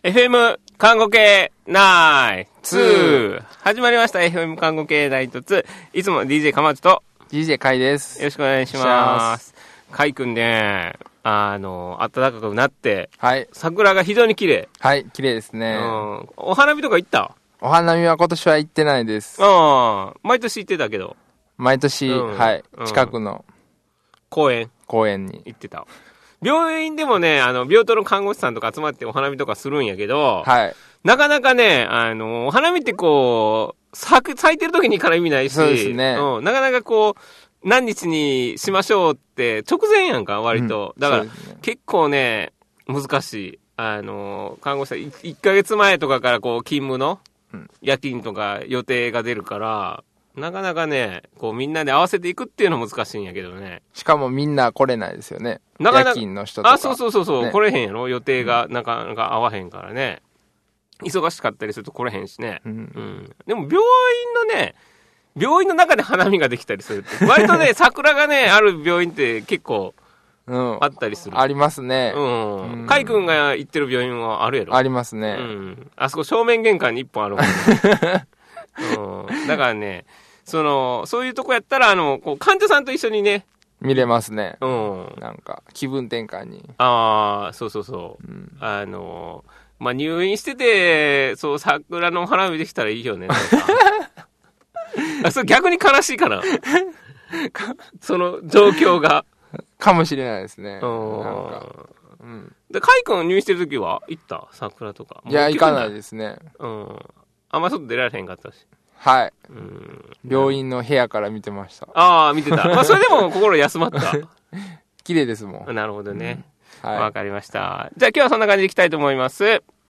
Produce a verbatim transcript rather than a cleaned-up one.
エフエム 看護系ナイト始まりました。 エフエム 看護系ナイトツー、いつも ディージェー かまちとディージェー かいです。 よろしくお願いします。かいくんね、あの暖かくなって、はい、桜が非常に綺麗。 はい、綺麗ですね、 うん、お花見とか行った？ お花見は今年は行ってないです。 ああ、毎年行ってたけど。 毎年、うん、はい、近くの公園公園に行ってた。病院でもね、あの病棟の看護師さんとか集まってお花見とかするんやけど、はい、なかなかね、あのお花見ってこう咲く咲いてる時に行かない意味ないし、 そうですね、 うん、なかなかこう何日にしましょうって直前やんか、割と、うん、だから、ね、結構ね難しい。あの看護師さんいっかげつまえとかからこう勤務の夜勤とか予定が出るから、なかなかねこうみんなで合わせていくっていうのは難しいんやけどね。 しかもみんな来れないですよね、なかなか夜勤の人とか。 あ、そうそうそうそう、ね、来れへんやろ、予定がなかなか合わへんからね、忙しかったりすると来れへんしね、うんうん、でも病院のね病院の中で花見ができたりするって割とね桜がねある病院って結構うん、あったりする。 ありますね。 うん。カイ君が行ってる病院はあるやろ。 ありますね。 うん。あそこ正面玄関に一本あるもんね。うん。だからね、そのそういうとこやったらあのこう患者さんと一緒にね見れますね。 うん。 なんか気分転換に。 ああ、そうそうそう。うん、あのまあ入院しててそう桜の花見できたらいいよね。なんかあ、それ逆に悲しいかな。その状況が。 かもしれないですね。なんか、うん。で、カイ君入院してる時は行った桜とか。 いや、行かないですね。 うん。あんま外出られへんかったし。 はい。うん。病院の部屋から見てました。 ああ、見てた。まあ、それでも心休まった。 綺麗ですもん。 なるほどね。 うん、はい。 わかりました。じゃあ今日はそんな感じでいきたいと思います。